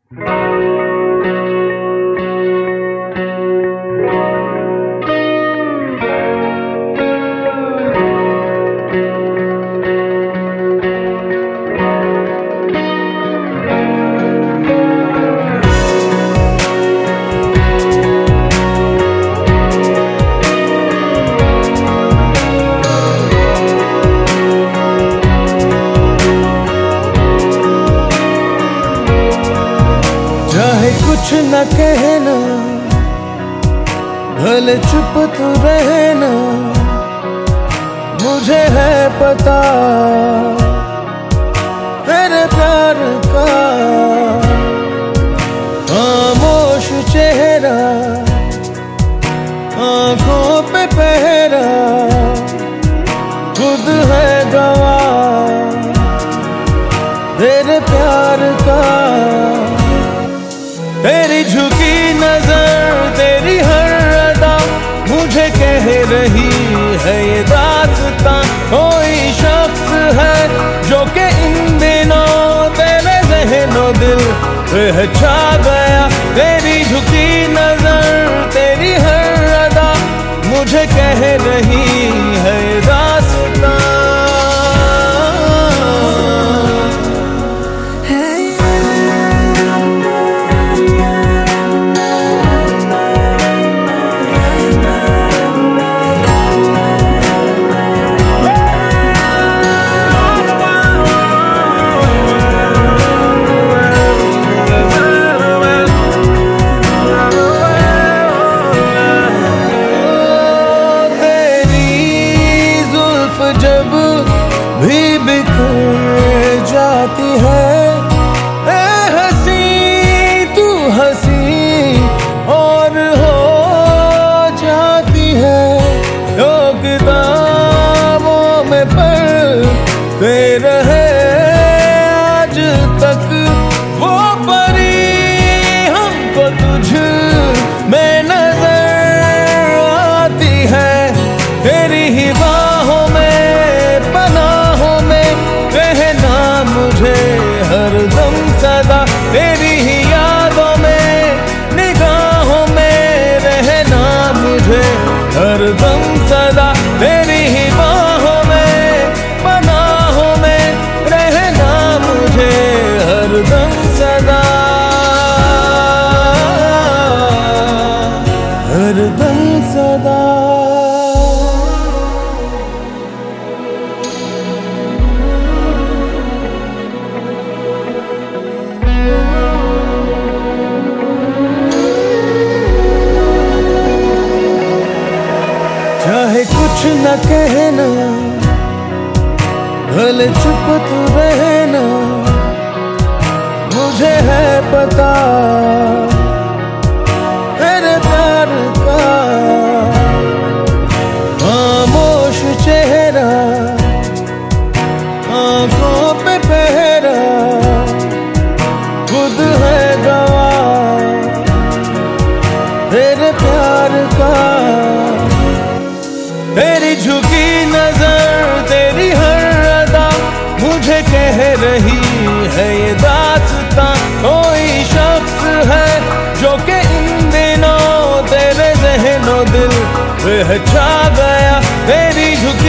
चाहे कुछ न कहना, भले चुप तू रहना, मुझे है पता तेरे प्यार का। खामोश चेहरा, आंखों पे पहरा, खुद है गवाह तेरे प्यार का। तेरी झुकी नजर, तेरी हर अदा मुझे कह रही है ये दास्तां। कोई शख्स है जो कि इन दिनों तेरे ज़हनो दिल पे छा गया। तेरी झुकी नजर, तेरी हर अदा मुझे कह रही है ये दास्तां। जब भी बिखर जाती है ए हंसी, तू हंसी और हो जाती है। किताबों में पढ़ते रहे आज तक वो परी, हमको तुझ में नजर आती है। तेरी ही बाहों में, पनाहों में रहना मुझे हरदम सदा। तेरी ही यादों में, निगाहों में रहना मुझे हरदम सदा। तेरी ही बाहों में, पनाहों में रहना मुझे हरदम सदा, हरदम सदा। चाहे कुछ न कहना, भले चुप तू रहना, मुझे है पता तेरे प्यार का। खामोश चेहरा, आंखों पे पहरा, खुद है गवाह तेरे प्यार का। तेरी झुकी नजर, तेरी हर अदा मुझे कह रही है ये दास्तां। कोई शख्स है जो कि इन दिनों तेरे ज़हनो दिल पे छा गया। तेरी झुकी